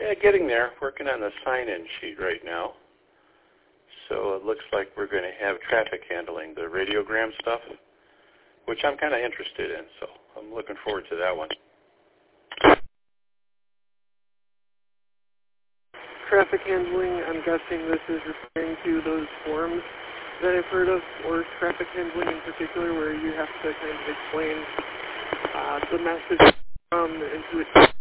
Yeah, getting there. Working on the sign-in sheet right now. So it looks like we're going to have traffic handling, the radiogram stuff, which I'm kind of interested in. So I'm looking forward to that one. Traffic handling, I'm guessing this is referring to those forms that I've heard of, or traffic handling in particular, where you have to kind of explain the message from and who it's